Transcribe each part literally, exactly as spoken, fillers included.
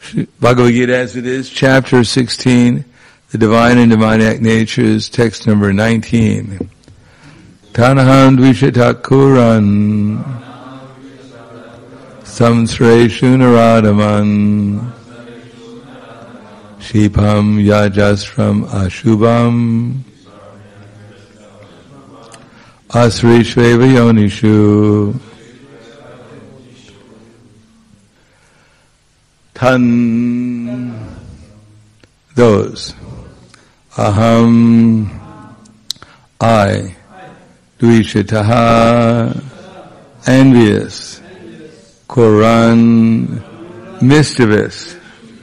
Bhagavad Gita as it is, chapter sixteen, the divine and demoniac natures, text number nineteen. Tanaham dvishatakuran samsreshu naradaman shipam yajasram ashubham asrishveva yonishu. Tan, those. Aham, I. Dvishataha, envious. Kuran, mischievous.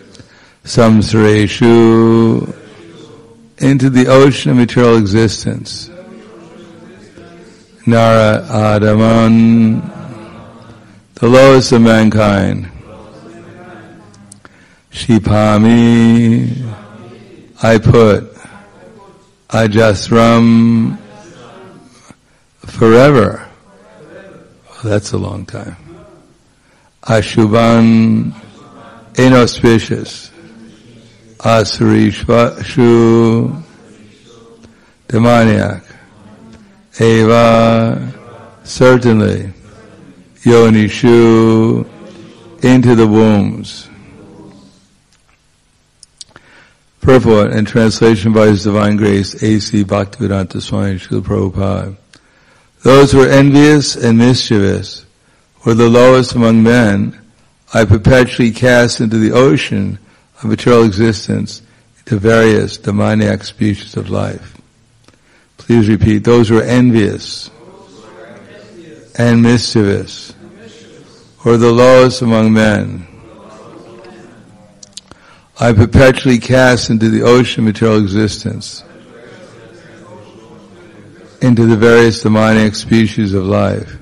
Samsareshu, into the ocean of material existence. Nara Adaman, the lowest of mankind. Shipami, I put. Ajasram, forever. Oh, that's a long time. Ashubhan, inauspicious. Asarishvashu, demoniac. Eva, certainly. Yonishu, into the wombs. Purport and translation by His Divine Grace, A C Bhaktivedanta Swami Srila Prabhupada. Those who are envious and mischievous, or the lowest among men, I perpetually cast into the ocean of material existence into various demoniac species of life. Please repeat, those who are envious and mischievous, or the lowest among men, I perpetually cast into the ocean of material existence, into the various demoniac species of life.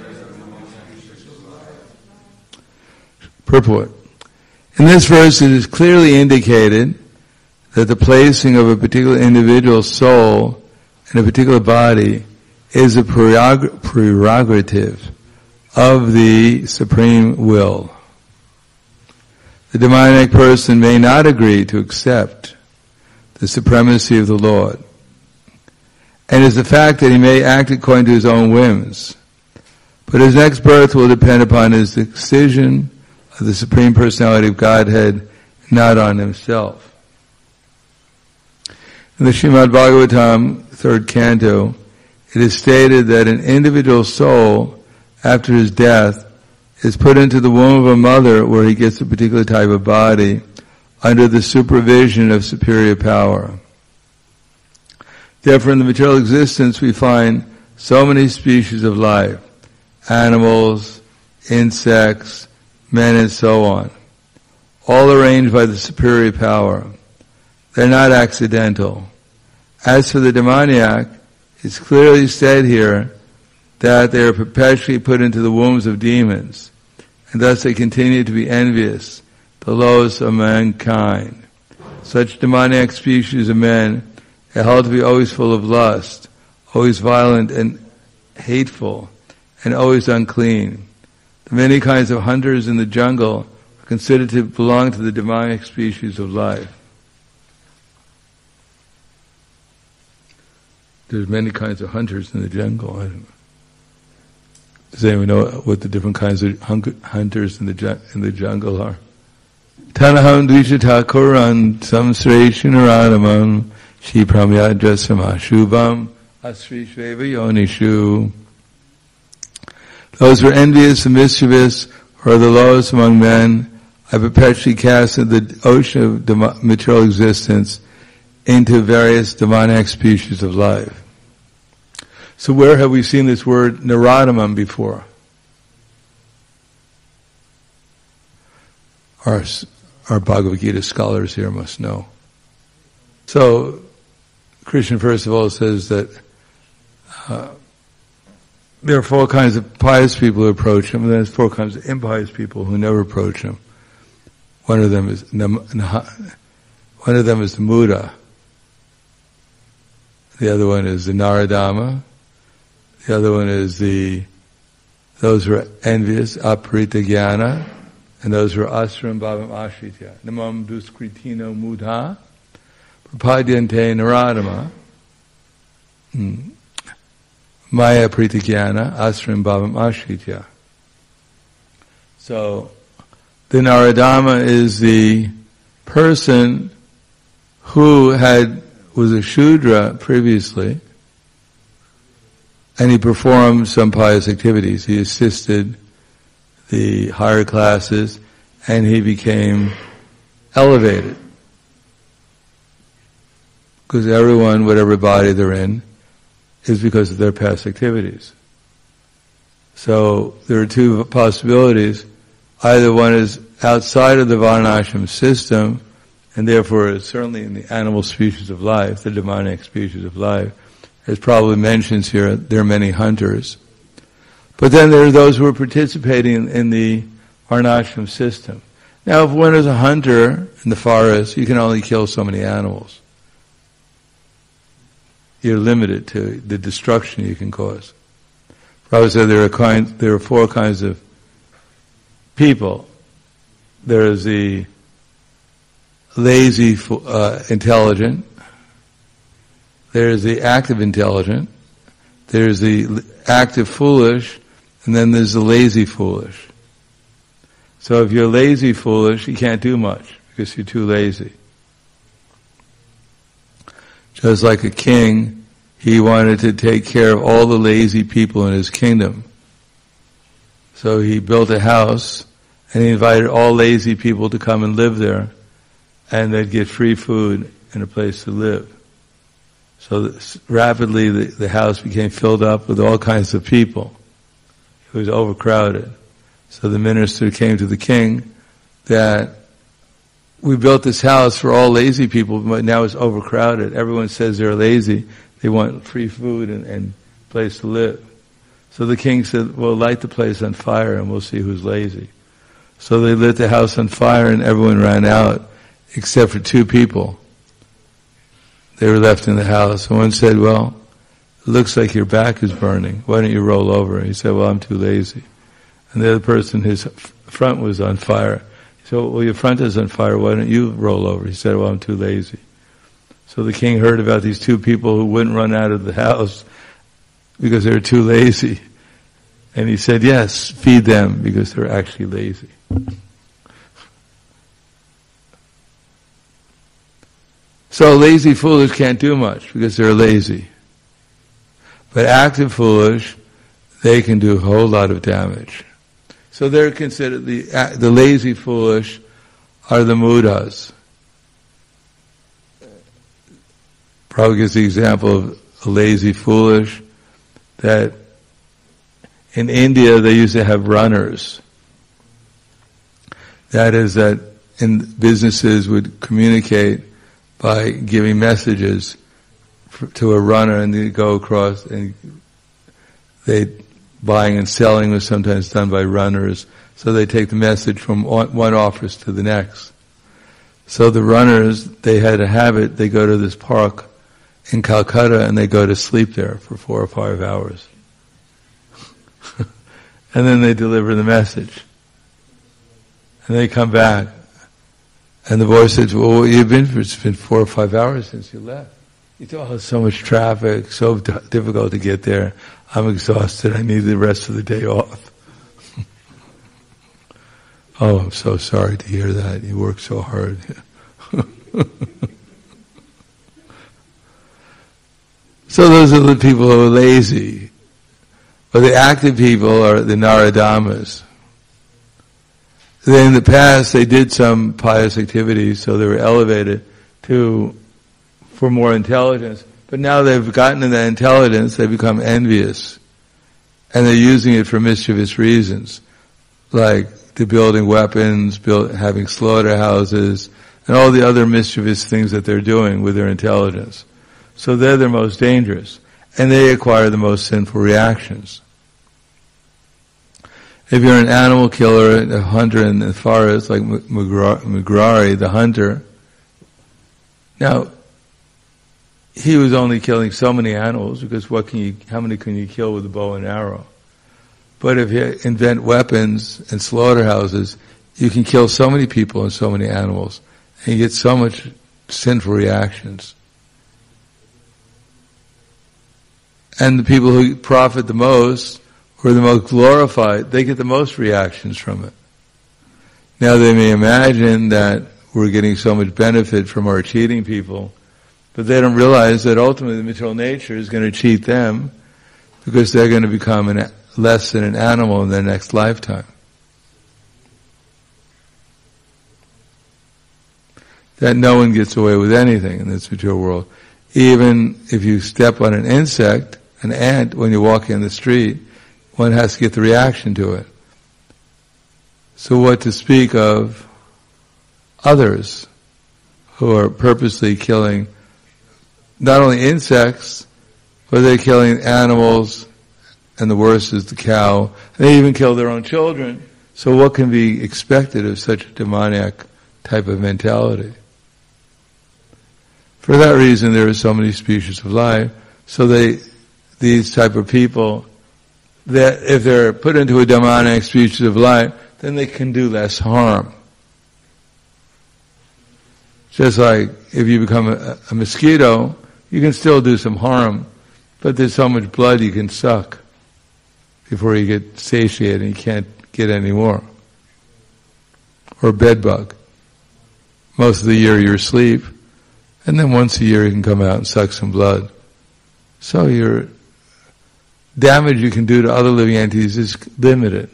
Purport. In this verse it is clearly indicated that the placing of a particular individual soul in a particular body is a prerogative of the Supreme Will. The demoniac person may not agree to accept the supremacy of the Lord, and is the fact that he may act according to his own whims. But his next birth will depend upon his decision of the Supreme Personality of Godhead, not on himself. In the Srimad Bhagavatam, third canto, it is stated that an individual soul, after his death, is put into the womb of a mother where he gets a particular type of body under the supervision of superior power. Therefore, in the material existence we find so many species of life, animals, insects, men, and so on, all arranged by the superior power. They're not accidental. As for the demoniac, it's clearly said here that they are perpetually put into the wombs of demons, and thus they continue to be envious, the lowest of mankind. Such demoniac species of men are held to be always full of lust, always violent and hateful, and always unclean. The many kinds of hunters in the jungle are considered to belong to the demoniac species of life. There's many kinds of hunters in the jungle. I don't know. Does anyone know what the different kinds of hunters in the in the jungle are? Tanaham dvishatakuran samsreshu naradamam shipram yajasram ashubham asrishveva yonishu. Those who are envious and mischievous, or are the lowest among men, I perpetually cast into the ocean of dem- material existence into various demoniac species of life. So where have we seen this word naradamam before? Our, our Bhagavad Gita scholars here must know. So, Krishna first of all says that uh, there are four kinds of pious people who approach him, and there's four kinds of impious people who never approach him. One of them is one of them is the Muda. The other one is the Naradama. The other one is the those who are envious, Aparita Jnana. And those were asram bhavam ashritya. Namam duskritino mudha prapadyante naradama. Hmm. Maya pritigyana asram bhavam ashritya. So, the Naradama is the person who had was a Shudra previously, and he performed some pious activities. He assisted the higher classes, and he became elevated. Because everyone, whatever body they're in, is because of their past activities. So there are two possibilities. Either one is outside of the Varnashram system, and therefore is certainly in the animal species of life, the demonic species of life. As probably mentions here, there are many hunters. But then there are those who are participating in, in the Varnashram system. Now, if one is a hunter in the forest, you can only kill so many animals. You're limited to the destruction you can cause. Prabhupada said there are kinds, there are four kinds of people. There is the lazy, uh, intelligent. There is the active intelligent. There is the active foolish, and then there's the lazy foolish. So if you're lazy foolish, you can't do much because you're too lazy. Just like a king, he wanted to take care of all the lazy people in his kingdom. So he built a house, and he invited all lazy people to come and live there, and they'd get free food and a place to live. So rapidly the, the house became filled up with all kinds of people. It was overcrowded. So the minister came to the king that we built this house for all lazy people, but now it's overcrowded. Everyone says they're lazy. They want free food and, and place to live. So the king said, well, light the place on fire and we'll see who's lazy. So they lit the house on fire and everyone ran out except for two people. They were left in the house. And one said, well, it looks like your back is burning. Why don't you roll over? And he said, well, I'm too lazy. And the other person, his front was on fire. He said, well, your front is on fire. Why don't you roll over? He said, well, I'm too lazy. So the king heard about these two people who wouldn't run out of the house because they were too lazy. And he said, yes, feed them because they're actually lazy. So lazy foolish can't do much because they're lazy. But active foolish, they can do a whole lot of damage. So they're considered, the the lazy foolish are the mudas. Prabhupada gives the example of a lazy foolish that in India they used to have runners. That is that in businesses would communicate by giving messages for, to a runner, and they go across, and they buying and selling was sometimes done by runners. So they take the message from one, one office to the next. So the runners, they had a habit, they go to this park in Calcutta and they go to sleep there for four or five hours. And then they deliver the message. And they come back. And the boy says, well, what you've been for? It's been four or five hours since you left. You thought, oh, so much traffic, so d- difficult to get there. I'm exhausted. I need the rest of the day off. Oh, I'm so sorry to hear that. You work so hard. So those are the people who are lazy. But the active people are the Naradamas. Then in the past they did some pious activities, so they were elevated to, for more intelligence. But now they've gotten in that intelligence, they become envious. And they're using it for mischievous reasons. Like to building weapons, build, having slaughterhouses, and all the other mischievous things that they're doing with their intelligence. So they're the most dangerous. And they acquire the most sinful reactions. If you're an animal killer, a hunter in the forest, like Mugrari, the hunter, now, he was only killing so many animals, because what can you, how many can you kill with a bow and arrow? But if you invent weapons and slaughterhouses, you can kill so many people and so many animals, and you get so much sinful reactions. And the people who profit the most, who are the most glorified, they get the most reactions from it. Now they may imagine that we're getting so much benefit from our cheating people, but they don't realize that ultimately the material nature is going to cheat them because they're going to become an, less than an animal in their next lifetime. That no one gets away with anything in this material world. Even if you step on an insect, an ant, when you're walking on the street, one has to get the reaction to it. So what to speak of others who are purposely killing not only insects, but they're killing animals, and the worst is the cow. They even kill their own children. So what can be expected of such a demoniac type of mentality? For that reason, there are so many species of life. So they, these type of people, that if they're put into a demonic species of life, then they can do less harm. Just like if you become a, a mosquito, you can still do some harm, but there's so much blood you can suck before you get satiated and you can't get any more. Or a bed bug. Most of the year you're asleep, and then once a year you can come out and suck some blood. So your damage you can do to other living entities is limited.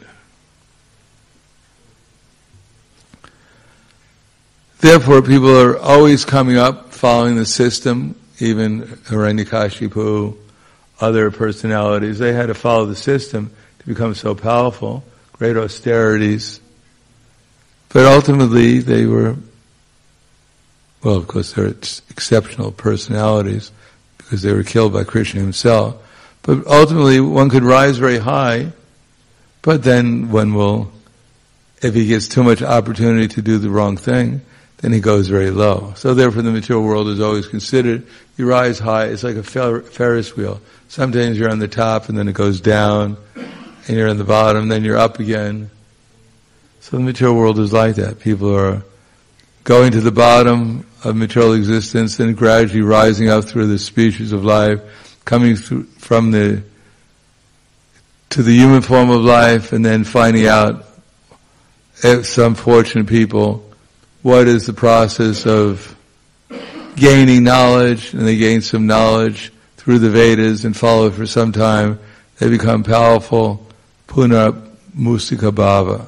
Therefore, people are always coming up, following the system, even Hiranyakashipu, other personalities. They had to follow the system to become so powerful, great austerities. But ultimately, they were, well, of course, they're exceptional personalities because they were killed by Krishna himself. But ultimately, one could rise very high, but then one will, if he gets too much opportunity to do the wrong thing, then he goes very low. So therefore the material world is always considered, you rise high, it's like a fer- Ferris wheel. Sometimes you're on the top and then it goes down, and you're on the bottom, then you're up again. So the material world is like that. People are going to the bottom of material existence and gradually rising up through the species of life, coming through from the, to the human form of life, and then finding out, if some fortunate people, what is the process of gaining knowledge, and they gain some knowledge through the Vedas and follow it for some time, they become powerful, Punar Musika Bhava.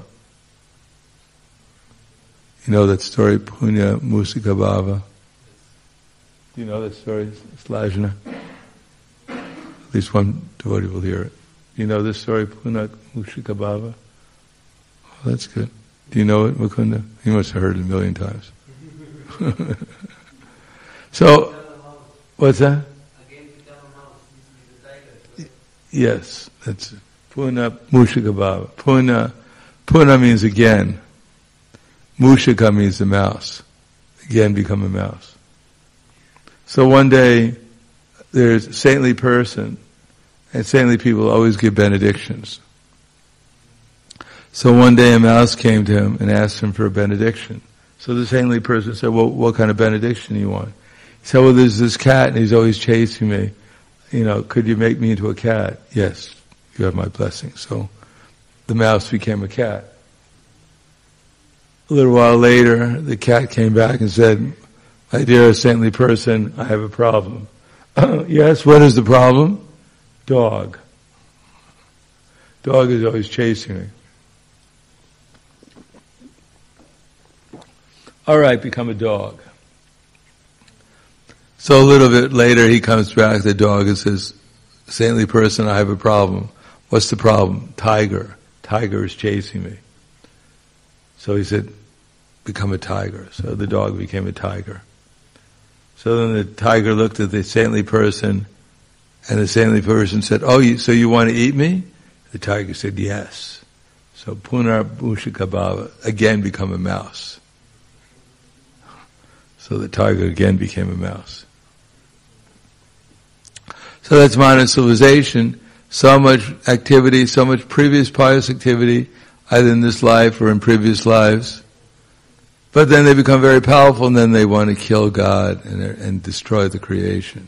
You know that story, Punya Musika Bhava? Do you know that story, Slajna? At least one devotee will hear it. Do you know this story, Punya Musika Bhava? Oh, that's good. Do you know it, Mukunda? You must have heard it a million times. So, what's that? Yes, that's it. Puna Mushika Bhava. Puna, Puna means again. Mushika means the mouse. Again, become a mouse. So one day, there's a saintly person, and saintly people always give benedictions. So one day a mouse came to him and asked him for a benediction. So the saintly person said, well, what kind of benediction do you want? He said, well, there's this cat and he's always chasing me. You know, could you make me into a cat? Yes, you have my blessing. So the mouse became a cat. A little while later, the cat came back and said, my dear saintly person, I have a problem. Yes, what is the problem? Dog. Dog is always chasing me. All right, become a dog. So a little bit later, he comes back, the dog, and says, saintly person, I have a problem. What's the problem? Tiger. Tiger is chasing me. So he said, become a tiger. So the dog became a tiger. So then the tiger looked at the saintly person, and the saintly person said, oh, you, so you want to eat me? The tiger said, yes. So Punar Mushika Bhava, again become a mouse. So the tiger again became a mouse. So that's modern civilization. So much activity, so much previous pious activity, either in this life or in previous lives. But then they become very powerful, and then they want to kill God and, and destroy the creation.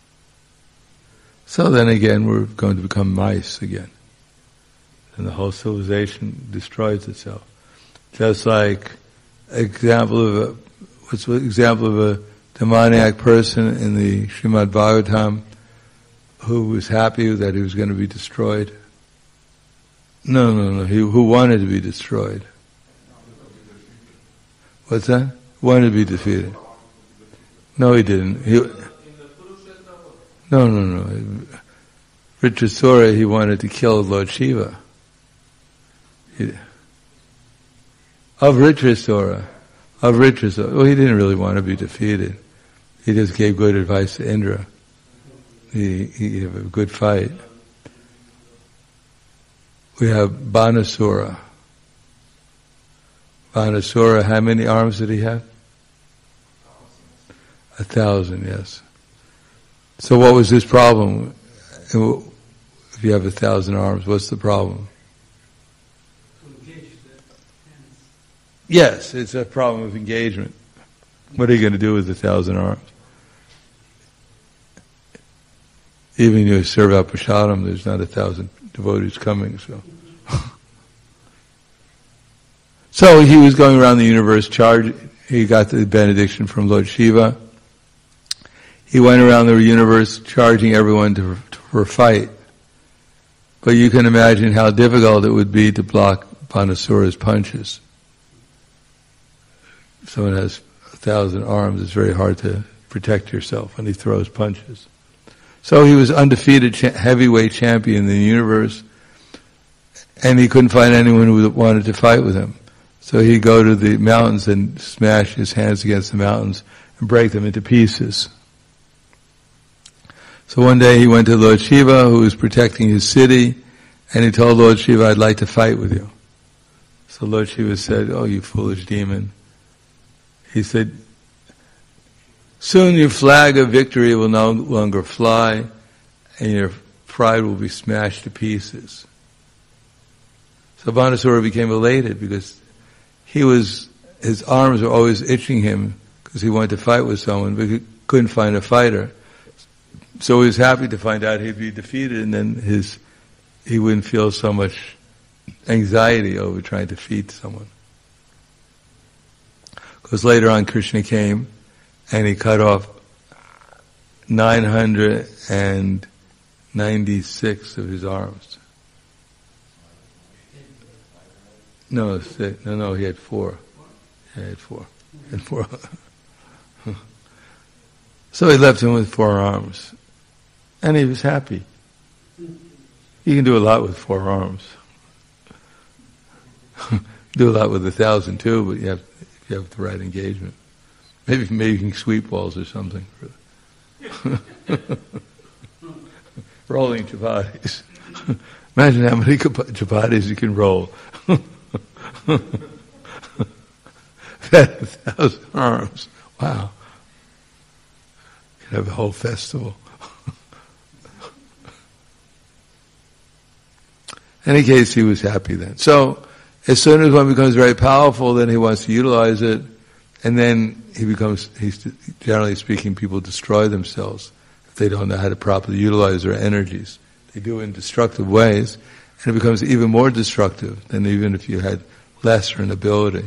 So then again, we're going to become mice again. And the whole civilization destroys itself. Just like example of a, what's the example of a demoniac person in the Srimad Bhagavatam who was happy that he was going to be destroyed? No, no, no. He who wanted to be destroyed. What's that? Wanted to be defeated. No, he didn't. He, no, no, no. Vritrasura, he wanted to kill Lord Shiva. He, of Vritrasura. Of Vritrasura. Well, he didn't really want to be defeated. He just gave good advice to Indra. He, he had a good fight. We have Banasura. Banasura, how many arms did he have? A thousand, yes. So what was his problem? If you have a thousand arms, what's the problem? Yes, it's a problem of engagement. What are you going to do with a thousand arms? Even if you serve out prasadam, there's not a thousand devotees coming, so. So he was going around the universe, charged, he got the benediction from Lord Shiva. He went around the universe charging everyone to, to, for a fight. But you can imagine how difficult it would be to block Banasura's punches. If someone has a thousand arms, it's very hard to protect yourself when he throws punches. So he was undefeated cha- heavyweight champion in the universe, and he couldn't find anyone who wanted to fight with him. So he'd go to the mountains and smash his hands against the mountains and break them into pieces. So one day he went to Lord Shiva, who was protecting his city, and he told Lord Shiva, "I'd like to fight with you." So Lord Shiva said, "Oh, you foolish demon." He said, "Soon your flag of victory will no longer fly, and your pride will be smashed to pieces." So Banasura became elated because he was, his arms were always itching him because he wanted to fight with someone, but he couldn't find a fighter. So he was happy to find out he'd be defeated, and then his, he wouldn't feel so much anxiety over trying to defeat someone. Because later on Krishna came, and he cut off nine hundred ninety-six of his arms. No, six, no, no, he had four. He had four. He had four. So he left him with four arms. And he was happy. You can do a lot with four arms. Do a lot with a thousand too, but you have, if you have the right engagement. Maybe making sweet balls or something. Rolling chapatis. Imagine how many chapatis you can roll. That a thousand arms. Wow. You can have a whole festival. In any case, he was happy then. So, as soon as one becomes very powerful, then he wants to utilize it, and then he becomes, he's, generally speaking, people destroy themselves if they don't know how to properly utilize their energies. They do it in destructive ways, and it becomes even more destructive than even if you had lesser in ability.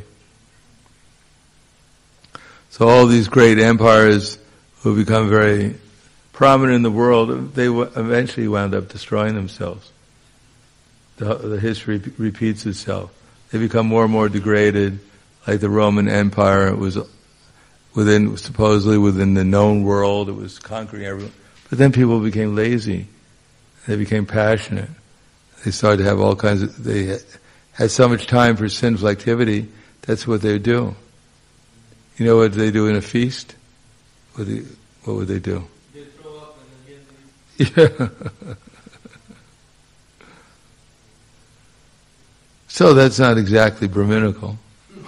So all these great empires who become very prominent in the world, they w- eventually wound up destroying themselves. The, the history p- repeats itself. They become more and more degraded, like the Roman Empire. It was within, supposedly within the known world, it was conquering everyone. But then people became lazy. They became passionate. They started to have all kinds of, they had so much time for sinful activity, that's what they would do. You know what they do in a feast? What, they, what would they do? They throw up and then Yeah. So that's not exactly Brahminical.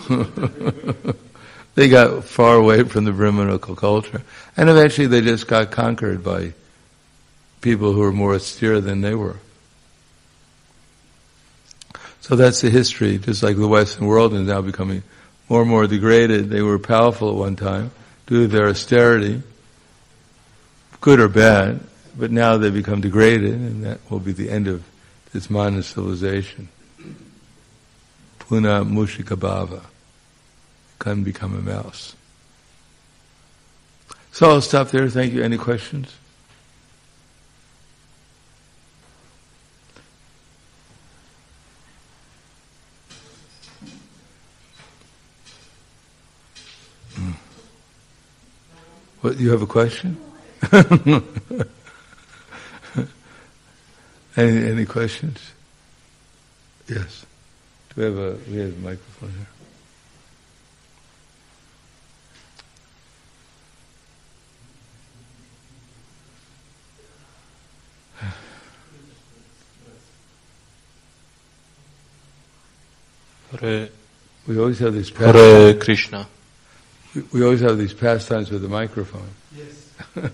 They got far away from the Brahminical culture. And eventually they just got conquered by people who were more austere than they were. So that's the history, just like the Western world is now becoming more and more degraded. They were powerful at one time due to their austerity, good or bad, but now they become degraded, and that will be the end of this modern civilization. Puna Mushikabhava, can become a mouse. So I'll stop there. Thank you. Any questions? What, you have a question? any any questions? Yes. Do we have a we have a microphone here? Hare, We always have these Hare pastimes. Krishna. We, we always have these pastimes with the microphone. Yes.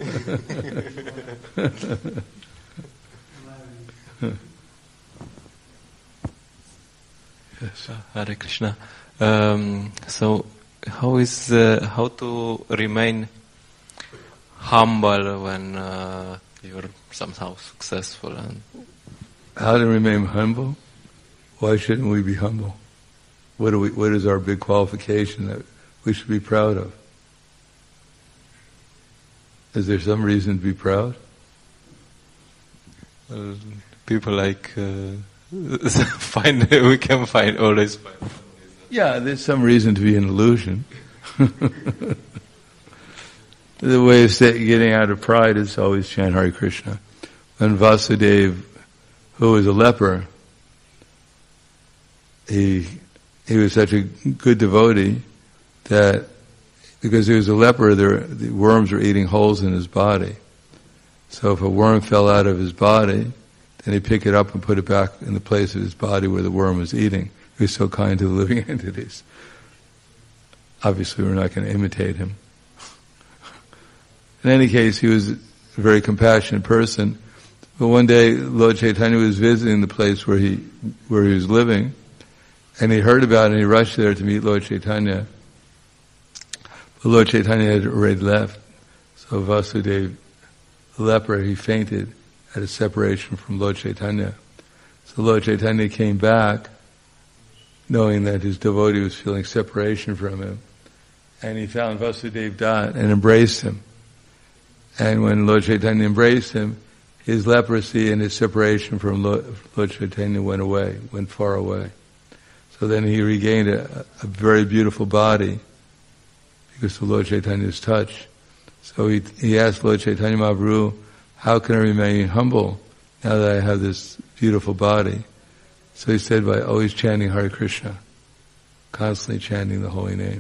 Yes. Hare Krishna. Um, so, how is uh, how to remain humble when uh, you're somehow successful? And How to remain humble? Why shouldn't we be humble? What do we? What is our big qualification that we should be proud of? Is there some reason to be proud? uh, people like uh, find we can find always find. Yeah, there's some reason to be an illusion. The way of stay, getting out of pride is always chant Hare Krishna. When Vasudeva, who was a leper, he he was such a good devotee that because he was a leper, there, the worms were eating holes in his body. So if a worm fell out of his body, then he'd pick it up and put it back in the place of his body where the worm was eating. He was so kind to the living entities. Obviously, we're not going to imitate him. In any case, he was a very compassionate person. But one day, Lord Chaitanya was visiting the place where he where he was living, and he heard about it, and he rushed there to meet Lord Chaitanya. But Lord Chaitanya had already left. So Vasudeva, the leper, he fainted at a separation from Lord Chaitanya. So Lord Chaitanya came back, knowing that his devotee was feeling separation from him. And he found Vasudeva Dutt and embraced him. And when Lord Chaitanya embraced him, his leprosy and his separation from Lord, Lord Chaitanya went away, went far away. So then he regained a, a very beautiful body because of Lord Chaitanya's touch. So he, he asked Lord Chaitanya Mahaprabhu, how can I remain humble now that I have this beautiful body? So he said, by always chanting Hare Krishna, constantly chanting the holy name.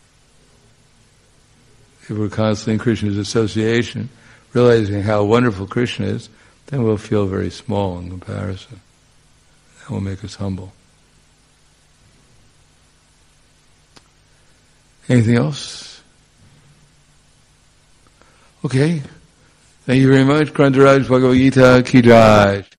If we're constantly in Krishna's association, realizing how wonderful Krishna is, then we'll feel very small in comparison. That will make us humble. Anything else? Okay. Thank you very much. Grantaraj Bhagavad Gita Ki Jai.